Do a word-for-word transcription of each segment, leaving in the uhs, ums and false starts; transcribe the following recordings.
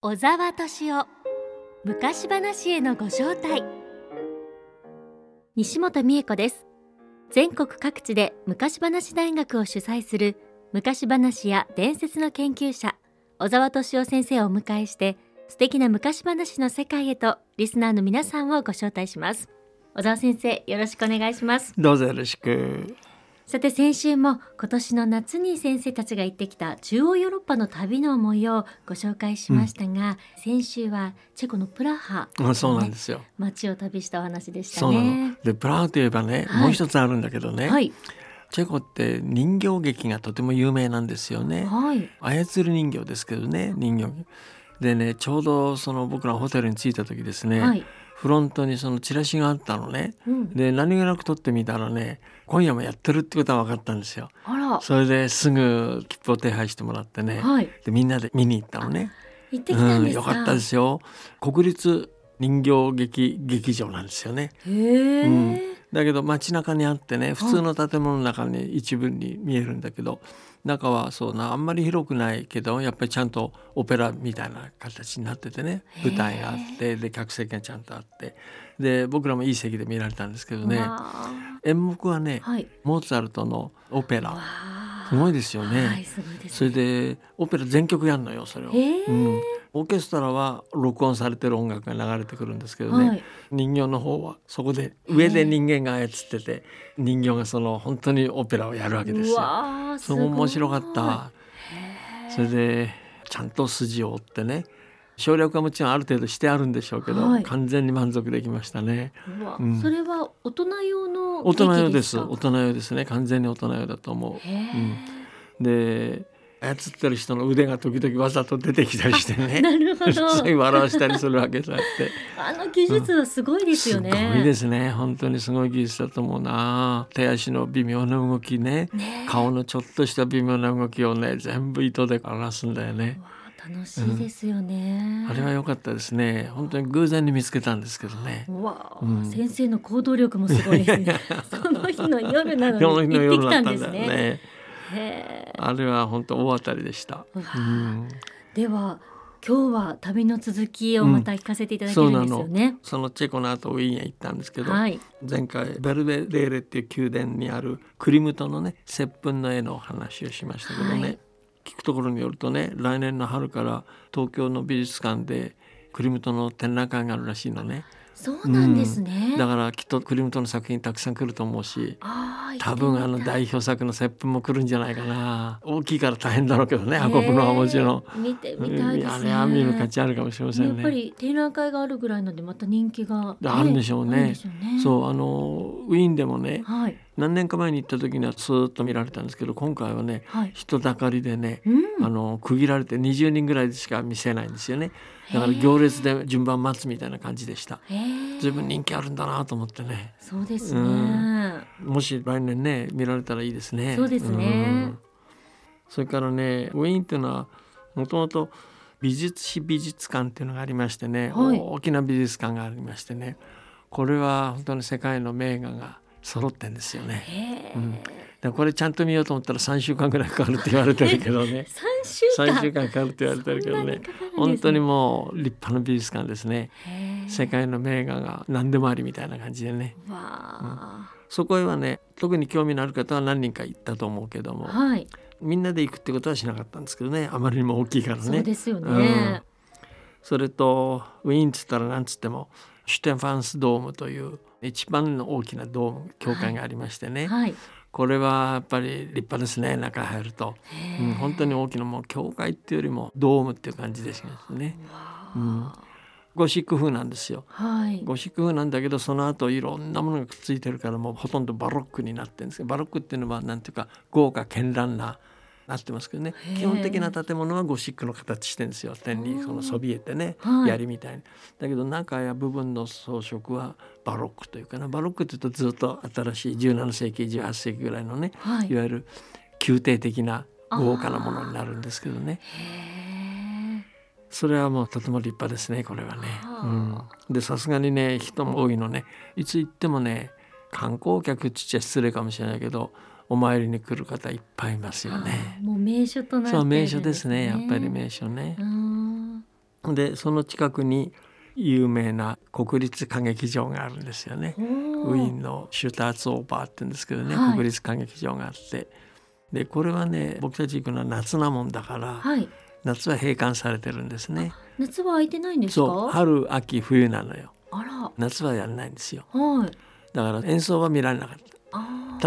小沢敏夫昔話へのご招待。西本美恵子です。全国各地で昔話大学を主催する昔話や伝説の研究者小沢敏夫先生をお迎えして、素敵な昔話の世界へとリスナーの皆さんをご招待します。小沢先生、よろしくお願いします。 どうぞよろしく。 さて、先週も今年の夏に先生たちが行ってきた中央ヨーロッパの旅の模様をご紹介しましたが、うん、先週はチェコのプラハ、ね、 あ、そうなんですよ。 街を旅したお話でしたね。 そうなので、プラハといえばね、はい、もう一つあるんだけどね、はい、チェコって人形劇がとても有名なんですよね、はい、操る人形ですけどね、人形でね、ちょうどその僕らホテルに着いた時ですね、はい、フロントにそのチラシがあったのね、うん、で何気なく撮ってみたらね、今夜もやってるってことは分かったんですよ。あら。それですぐ切符を手配してもらってね、はい、でみんなで見に行ったのね。 行ってきたんですか。 うん、よかったですよ。国立人形劇劇場なんですよね。 へー、うん、 だけど街中にあってね、普通の建物の中に一部に見えるんだけど、中はそうなあんまり広くないけど、やっぱりちゃんとオペラみたいな形になっててね、舞台があって、で客席がちゃんとあって、で僕らもいい席で見られたんですけどね、演目はね、はい、モーツァルトのオペラ、すごいですよね、はい、すごいですね。それでオペラ全曲やるのよ、それを、うん、オーケストラは録音されてる音楽が流れてくるんですけどね、はい、人形の方はそこで上で人間が操ってて、人形がその本当にオペラをやるわけですよ。うわ、すごい。それも面白かった。それでちゃんと筋を追ってね、省略はもちろんある程度してあるんでしょうけど、はい、完全に満足できましたね。 うわ、うん、それは大人用の大人用です。大人用ですね。完全に大人用だと思う。うん、で操ってる人の腕が時々わざと出てきたりしてねなるほどそういう笑わしたりするわけだってあの技術はすごいですよね、 うん、すごいですね。本当にすごい技術だと思うな。手足の微妙な動き ね, ね顔のちょっとした微妙な動きをね、全部糸で表すんだよね。 楽しいですよね、 うん、あれは良かったですね。本当に偶然に見つけたんですけどね。 うわ、うん、先生の行動力もすごいですねその日の夜なのに行ってきたんですね。 へ、あれは本当大当たりでした、うん、 では今日は旅の続きをまた聞かせていただけるんですよね、うん、 そ, そのチェコの後ウィーンへ行ったんですけど、 はい、 前回ベルベレーレっていう宮殿にあるクリムトのね、接吻の絵の話をしましたけどね、はい、聞くところによるとね、来年の春から東京の美術館でクリムトの展覧会があるらしいのね。 そうなんですね、 うん、だからきっとクリムトの作品たくさん来ると思うし、多分あの代表作の接吻も来るんじゃないかな。大きいから大変だろうけどね、運ぶのはもちろん見てみたいですね。 あれは見る価値あるかもしれませんね。 やっぱり展覧会があるぐらいなんで、また人気が、ね、 あるんでしょうね。そう、あのウィーンでもね、はい、何年か前に行った時にはスーッと見られたんですけど、今回はね、はい、人だかりでね、うん、あの区切られてにじゅうにんぐらいでしか見せないんですよね。だから行列で順番待つみたいな感じでした。随分人気あるんだなと思ってね。 そうですね、うん、 もし来年ね見られたらいいですね。 そうですね、うん、 それからね、ウィーンっていうのはもともと美術史美術館っていうのがありましてね、はい、大きな美術館がありましてね、これは本当に世界の名画が揃ってんですよね。うん、でこれちゃんと見ようと思ったらさんしゅうかんぐらいかかるって言われてるけどねさんしゅうかんさんしゅうかんかかるって言われてるけどね、ね、本当にもう立派な美術館ですね。世界の名画が何でもありみたいな感じでね、わ、うん、そこへはね、特に興味のある方は何人か行ったと思うけども、はい、みんなで行くってことはしなかったんですけどね、あまりにも大きいからね。 そうですよね、うん、 それとウィーンっつったらなんつってもシュテンファンスドームという一番の大きなドーム教会がありましてね、はいはい、これはやっぱり立派ですね。中入ると、うん、本当に大きなもう教会っていうよりもドームっていう感じですね、うん、ゴシック風なんですよ、はい、ゴシック風なんだけど、その後いろんなものがくっついてるからもうほとんどバロックになってるんですけど、バロックっていうのはなんていうか豪華絢爛ななってますけどね、基本的な建物はゴシックの形してるんですよ。天にそのそびえてね、はい、槍みたいに。だけど中や部分の装飾はバロックというかな、バロックって言うとずっと新しいじゅうななせいきじゅうはっせいきぐらいのね、はい、いわゆる宮廷的な豪華なものになるんですけどね。へ、それはもうとても立派ですね、これはね、うん、でさすがにね人も多いのね。いつ行ってもね、観光客って言っちゃ失礼かもしれないけどお参りに来る方いっぱいいますよね。 もう名所となってるんですね。 そう、名所ですね、やっぱり名所ね。 うん、 でその近くに有名な国立歌劇場があるんですよね。ウィーンのシュターツオーパーって言うんですけどね、はい、国立歌劇場があって、でこれはね僕たち行くのは夏なもんだから、はい、夏は閉館されてるんですね。 夏は空いてないんですか？ そう、春秋冬なのよ。 あら、 夏はやらないんですよ、 はい、 だから演奏は見られなかった。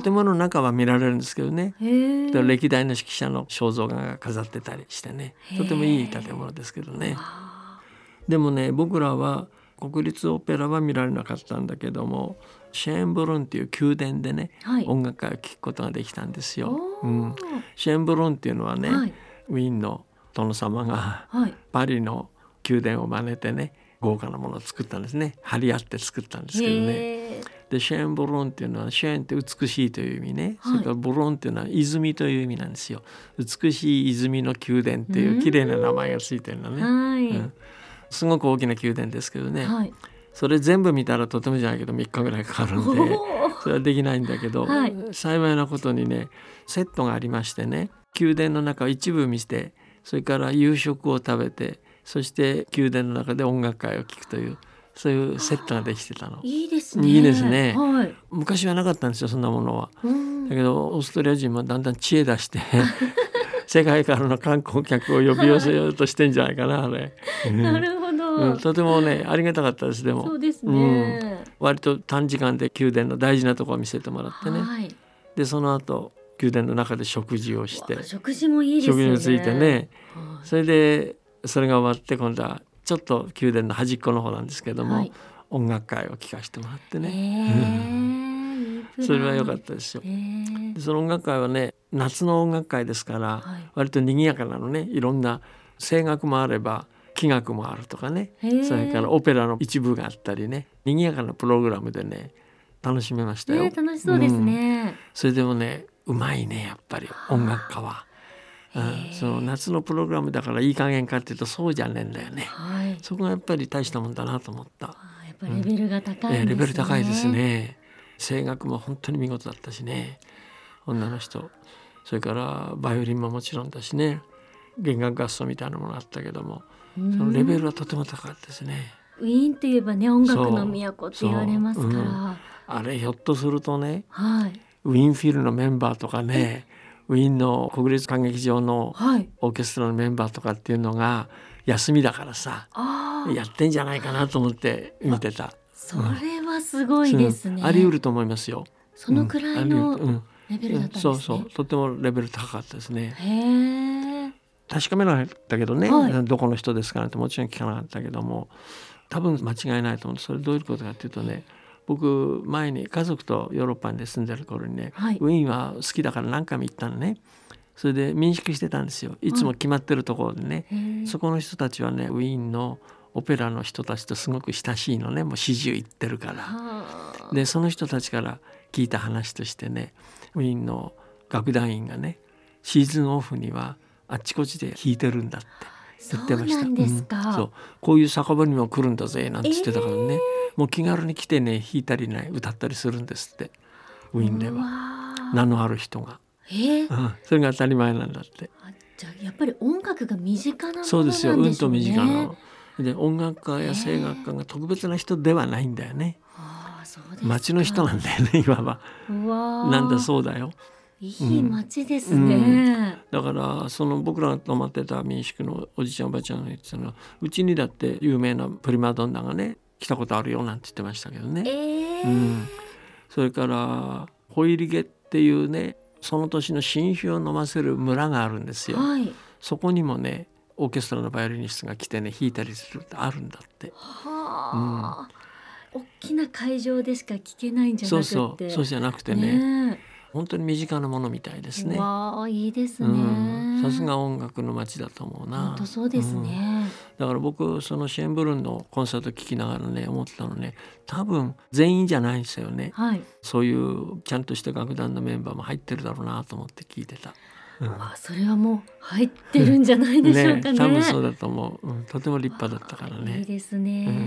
建物の中は見られるんですけどね、で歴代の指揮者の肖像画が飾ってたりしてね、とてもいい建物ですけどね。でもね僕らは国立オペラは見られなかったんだけども、シェーンブルンっていう宮殿でね、はい、音楽会を聴くことができたんですよ、うん、シェーンブルンっていうのはね、はい、ウィーンの殿様がパリの宮殿を真似てね豪華なものを作ったんですね。張り合って作ったんですけどね。でシェーンブルンっていうのはシェーンって美しいという意味ね、はい、それからブルンっていうのは泉という意味なんですよ。美しい泉の宮殿っていう綺麗な名前がついてるのね、はいうん、すごく大きな宮殿ですけどね、はい、それ全部見たらとてもじゃないけどみっかぐらいかかるんでそれはできないんだけど、はい、幸いなことにねセットがありましてね、宮殿の中を一部見せて、それから夕食を食べて、そして宮殿の中で音楽会を聴くという、そういうセットができてたの。 いいですね。 いいですね、 はい、 昔はなかったんですよそんなものは。だけどオーストリア人もだんだん知恵出して世界からの観光客を呼び寄せようとしてんじゃないかなあれなるほど、 うん、とてもねありがたかったです。でもそうですね、 うん、割と短時間で宮殿の大事なところを見せてもらってね、はい、でその後宮殿の中で食事をして、 食事もいいですよね。 食事についてね、はい、それでそれが終わって今度はちょっと宮殿の端っこの方なんですけども、はい、音楽会を聴かせてもらってね、それは良かったですよ。でその音楽会はね夏の音楽会ですから、はい、割と賑やかなのね。いろんな声楽もあれば器楽もあるとかね、それからオペラの一部があったりね、賑やかなプログラムでね楽しめましたよ、 楽しそうですね、 うん、それでもねうまいねやっぱり音楽家は。うん、その夏のプログラムだからいい加減かっていうとそうじゃねえんだよね、はい、そこがやっぱり大したもんだなと思った。やっぱレベルが高いんですね、うん、 レベル高いですね。声楽も本当に見事だったしね、女の人。それからバイオリンももちろんだしね、弦楽合奏みたいなものあったけども、そのレベルはとても高かったですね。 ウィーンといえばね音楽の都って言われますから、うん、 あれひょっとするとね、 はい、 ウィーンフィルのメンバーとかね、ウィーンの国立歌劇場のオーケストラのメンバーとかっていうのが休みだからさ、はい、やってんじゃないかなと思って見てた。 それはすごいですね、 うん、あり得ると思いますよ。 そのくらいのレベルだったんですね、うんうん、 そうそう、とてもレベル高かったですね。 へー、 確かめなかったけどね、 はい、 どこの人ですかなんてもちろん聞かなかったけども、多分間違いないと思う。それどういうことかっていうとね、僕前に家族とヨーロッパに住んでる頃にね、はい、ウィーンは好きだから何回も行ったのね。それで民宿してたんですよ。いつも決まってるところでね、はい、そこの人たちはねウィーンのオペラの人たちとすごく親しいのね、もう始終行ってるから。でその人たちから聞いた話としてね、ウィーンの楽団員がねシーズンオフにはあっちこっちで弾いてるんだって言ってました。 そうなんですか、 うん、そうこういう酒場にも来るんだぜなんて言ってたからね、えー、もう気軽に来てね弾いたりね歌ったりするんですって、ウィーンでは名のある人が、 えーうん、 それが当たり前なんだって。 あ、じゃあやっぱり音楽が身近なものなんでしょうね。 そうですよ、うんと身近なので、音楽家や声楽家が特別な人ではないんだよね、えー、あ、そうですか。町の人なんだよねいわば。うわ、なんだそうだよ、 いい町ですね、うんうん、 だからその僕らが泊まってた民宿のおじちゃんおばちゃんが言ってたのは、うちにだって有名なプリマドンナがね来たことあるよなんて言ってましたけどね、えーうん、それからホイリゲっていうねその年の新酒を飲ませる村があるんですよ、はい、そこにもねオーケストラのバイオリニストが来てね弾いたりするってあるんだって。はあ、 うん、大きな会場でしか聴けないんじゃなくて、 そうそう、そうじゃなくてね、ね、本当に身近なものみたいですね。 わあ、いいですね。 さすが音楽の街だと思うな。 本当そうですね、 うん、だから僕そのシェーンブルンのコンサート聴きながらね思ったのね、多分全員じゃないんですよね、はい、そういうちゃんとした楽団のメンバーも入ってるだろうなと思って聞いてた。 うん、あ、それはもう入ってるんじゃないでしょうかね。ね、 多分そうだと思う、うん、とても立派だったからね。 いいですね、うん、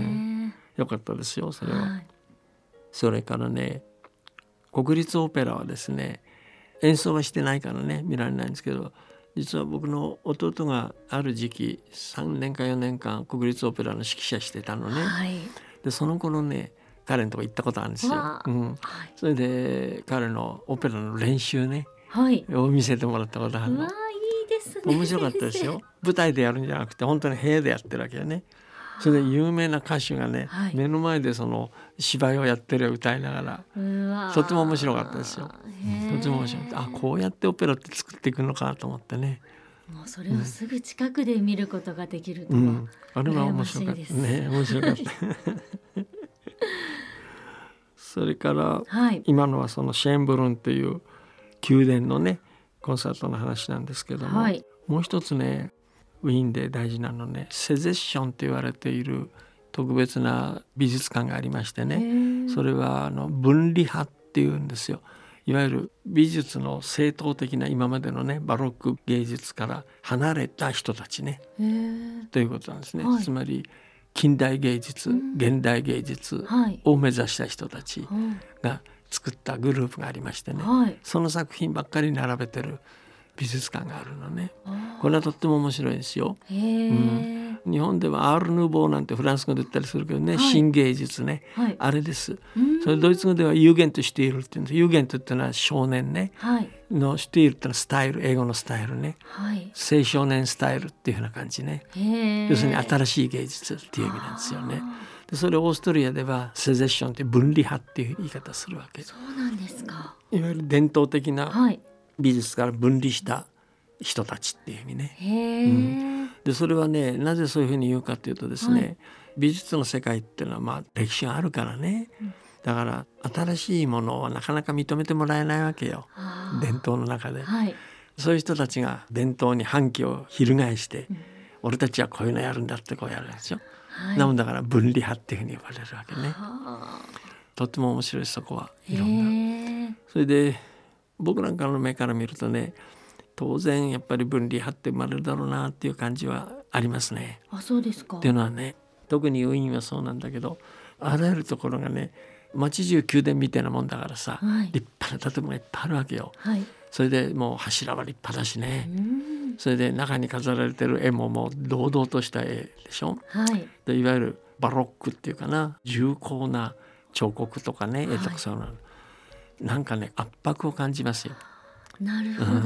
よかったですよそれは、はい、それからね国立オペラはですね演奏はしてないからね見られないんですけど、 実は僕の弟がある時期さんねんかよねんかん国立オペラの指揮者してたのね、 はい、 でその頃ね彼のとこ行ったことあるんですよ、うん、はい、それで彼のオペラの練習ね、はい、を見せてもらったことあるの。 うわいいですね。 面白かったですよ。舞台でやるんじゃなくて本当に部屋でやってるわけよね。それで有名な歌手がね、はい、目の前でその芝居をやってる歌いながら、うわとても面白かったですよ。とても面白かった。あ、こうやってオペラって作っていくのかと思ってね。 もうそれをすぐ近くで見ることができるとは、うん、 あれは面白かったね。面白かったそれから、はい、今のはそのシェーンブルンっていう宮殿のねコンサートの話なんですけども、はい、もう一つねウィーンで大事なのねセゼッションと言われている特別な美術館がありましてね、それはあの分離派っていうんですよ。いわゆる美術の正統的な今までのねバロック芸術から離れた人たちねということなんですね、はい、つまり近代芸術、うん、現代芸術を目指した人たちが作ったグループがありましてね、はい、その作品ばっかり並べてる美術館があるのね。これはとっても面白いですよ。へー、うん、日本ではアール・ヌーボーなんてフランス語で言ったりするけどね、はい、新芸術ね、はい、あれです。それドイツ語ではユーゲント・シュティールって言うんです。ユーゲントってのは少年ね、はい、のシュティールってのはスタイル、英語のスタイルね、はい、青少年スタイルっていうふうな感じね。要するに新しい芸術っていう意味なんですよね。でそれをオーストリアではセゼッションって分離派っていう言い方するわけ。 そうなんですか。 いわゆる伝統的な、はい、美術から分離した人たちっていう意味ね。へ、うん、でそれはねなぜそういうふうに言うかというとですね、はい、美術の世界っていうのはまあ歴史があるからね、うん、だから新しいものはなかなか認めてもらえないわけよ、伝統の中で、はい、そういう人たちが伝統に反旗を翻して、うん、俺たちはこういうのやるんだってこうやるんですよ、はい、なもんだから分離派っていうふうに呼ばれるわけね。とっても面白い、そこはいろんな。それで僕なんかの目から見るとね、当然やっぱり分離派って生まれるだろうなっていう感じはありますね。 あ、そうですか。 っていうのはね、特にウィーンはそうなんだけど、あらゆるところがね街中宮殿みたいなもんだからさ、はい、立派な建物がいっぱいあるわけよ、はい、それでもう柱は立派だしね、うん、それで中に飾られてる絵ももう堂々とした絵でしょ、はい、でいわゆるバロックっていうかな、重厚な彫刻とかね、絵とかそうなの、はい、なんかね圧迫を感じますよ。 なるほど、うん、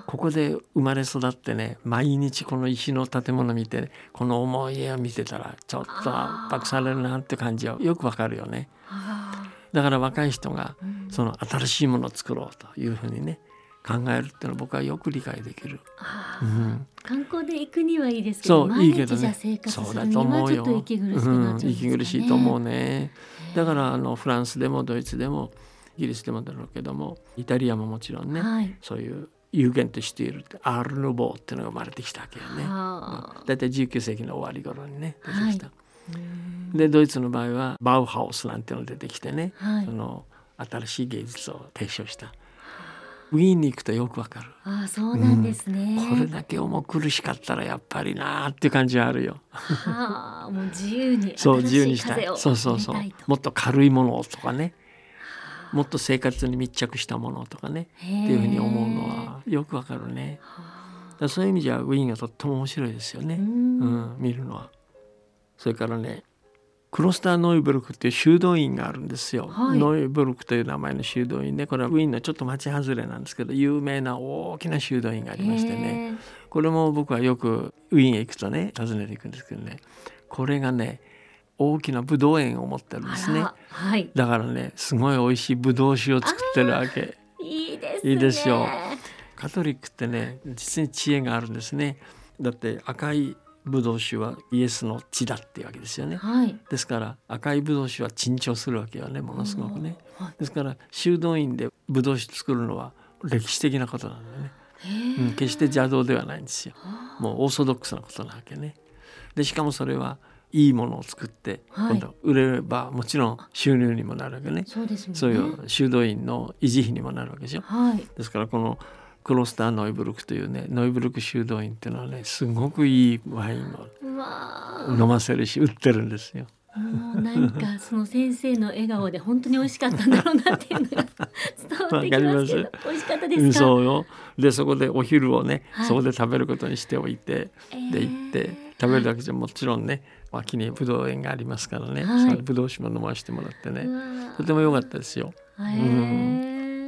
ここで生まれ育ってね、毎日この石の建物見て、この重い絵を見てたらちょっと圧迫されるなって感じはよくわかるよね。だから若い人がその新しいものを作ろうというふうにね考えるっていうのは僕はよく理解できる、 うん、観光で行くにはいいですけど、そういいけどね、生活するにはちょっと息苦しくなっちゃうんですかね、うん、息苦しいと思うね。だからあのフランスでもドイツでもイギリスでもだろうけども、イタリアももちろんね、はい、そういうユーゲント・シュティールってアール・ヌーボーっていうのが生まれてきたわけよね。だいたいじゅうきゅうせいきの終わり頃にね出てきた、はい、でドイツの場合はバウハウスなんていうのが出てきてね、はい、その新しい芸術を提唱した。ウィーンに行くとよくわかる。 ああ、そうなんですね、 うん、これだけ重苦しかったらやっぱりなーっていう感じはあるよ。 はあ、もう自由にそう自由新にしたい。 しい風をそうそうそう、もっと軽いものとかね、もっと生活に密着したものとかねっていうふうに思うのはよくわかるね。だそういう意味じゃウィーンがとっても面白いですよね、うん、見るのは。それからね、クロスターノイブルクっていう修道院があるんですよ、はい、ノイブルクという名前の修道院で、これはウィーンのちょっと町外れなんですけど有名な大きな修道院がありましてね、これも僕はよくウィーンへ行くとね訪ねていくんですけどね、これがね大きなブドウ園を持ってるんですね、はい、だからねすごい美味しいブドウ酒を作ってるわけ。 いいですね。 いいですよ。カトリックってね実に知恵があるんですね。だって赤いブドウ酒はイエスの血だっていうわけですよね、はい、ですから赤いブドウ酒は珍重するわけよね、ものすごくね、はい、ですから修道院でブドウ酒作るのは歴史的なことなんだよね、うん、決して邪道ではないんですよ。もうオーソドックスなことなわけね。でしかもそれはいいものを作って、はい、今度売れればもちろん収入にもなるわけね。 そうですもんね。 そういう修道院の維持費にもなるわけでしょ、はい、ですからこのクロスターノイブルクというねノイブルク修道院っていうのはねすごくいいワインを飲ませるし売ってるんですよ。 もなんかその先生の笑顔で本当に美味しかったんだろうなっていうのが伝わってきますけど、美味しかったですか？ そうよ。でそこでお昼をね、 はい、 そこで食べることにしておいて、えー、で行って食べるだけじゃもちろんね、脇にぶどう園がありますからね、はい、そのぶどう酒も飲ませてもらってね、とても良かったですよ。 へー、うん、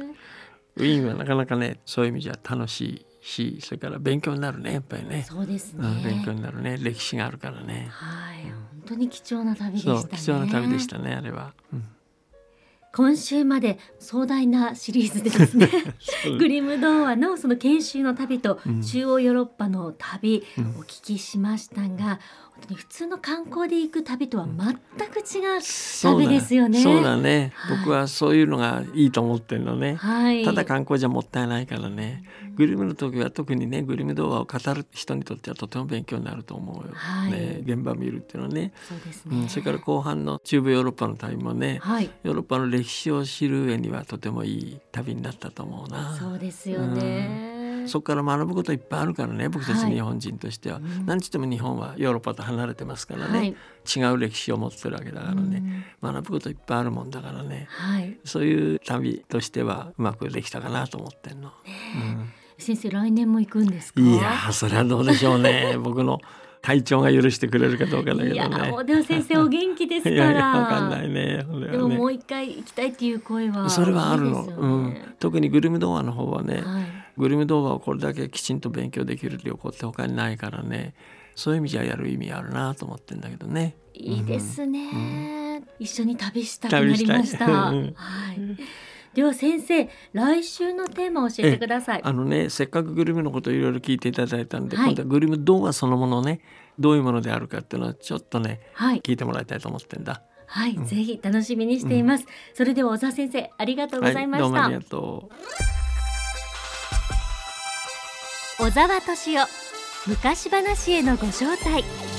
ウィーンはなかなかね、そういう意味じゃ楽しいし、それから勉強になるね、やっぱりね。 そうですね、 うん、勉強になるね、歴史があるからね。 はい、うん、本当に貴重な旅でしたね。 そう、貴重な旅でしたね、あれは。うん、 今週まで壮大なシリーズでですねグリム童話のその研修の旅と中央ヨーロッパの旅、うん、お聞きしましたが、本当に普通の観光で行く旅とは全く違う旅ですよね。 そうだね、はい、僕はそういうのがいいと思ってるのね、はい、ただ観光じゃもったいないからね、うん、グリムの時は特にね、グリム童話を語る人にとってはとても勉強になると思うよ、はい、ね、現場を見るっていうのはね。 そうですね、 うん、それから後半の中部ヨーロッパの旅もね、はい、ヨーロッパの歴史を知る上にはとてもいい旅になったと思うな。 そうですよね、 うん、そこから学ぶこといっぱいあるからね、僕たち日本人としては、はい、何ちっても日本はヨーロッパと離れてますからね、はい、違う歴史を持ってるわけだからね、うん、学ぶこといっぱいあるもんだからね、はい、そういう旅としてはうまくできたかなと思ってんの、ね、 うん、先生来年も行くんですか？ いやそれはどうでしょうね僕の体調が許してくれるかどうかだけどね。いやもうでも先生お元気ですからいやいや分かんないね。 でももう一回行きたいっていう声は、 それはあるの、うん、特にグリム童話の方はね、はい、グリム童話をこれだけきちんと勉強できる旅行って他にないからね、そういう意味じゃやる意味あるなと思ってんだけどね。 いいですね、うん、一緒に旅したくなりました、はい、では先生来週のテーマを教えてください。 あのね、せっかくグリムのことをいろいろ聞いていただいたんで、はい、今度はグリム童話そのものね、どういうものであるかっていうのはちょっとね、はい、聞いてもらいたいと思ってんだ。 はい、うん、ぜひ楽しみにしています、うん、それでは小沢先生ありがとうございました、はい、 どうもありがとう。小沢敏夫昔話へのご招待。